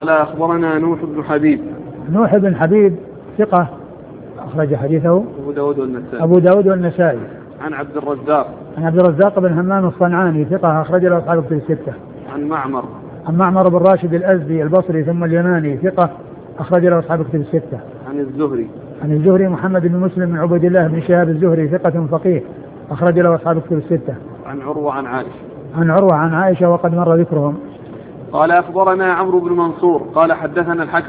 قال أخبرنا نوح بن حبيب. نوح بن حبيب ثقة أخرج حديثه أبو داود والنسائي. عن عبد الرزاق. عن عبد الرزاق بن همام الصنعاني ثقة أخرج له أصحاب الكتب الستة. عن معمر بن راشد الأزدي البصري ثم اليماني ثقة أخرج له أصحاب الكتب الستة. عن الزهري محمد بن مسلم بن عبد الله بن شهاب الزهري ثقة فقيه أخرج له أصحاب الكتب الستة. عن عروة عن عائشة وقد مر ذكرهم. قال أخبرنا عمرو بن منصور قال حدثنا الحكم